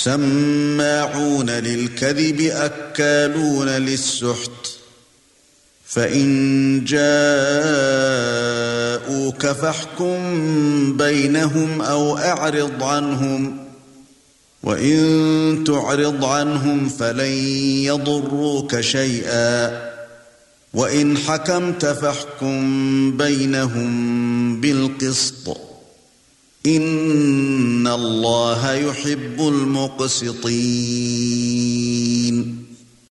سماعون للكذب أكالون للسحت فإن جاءوك فاحكم بينهم أو أعرض عنهم وإن تعرض عنهم فلن يضروك شيئا وإن حكمت فاحكم بينهم بالقسط إن الله يحب المقسطين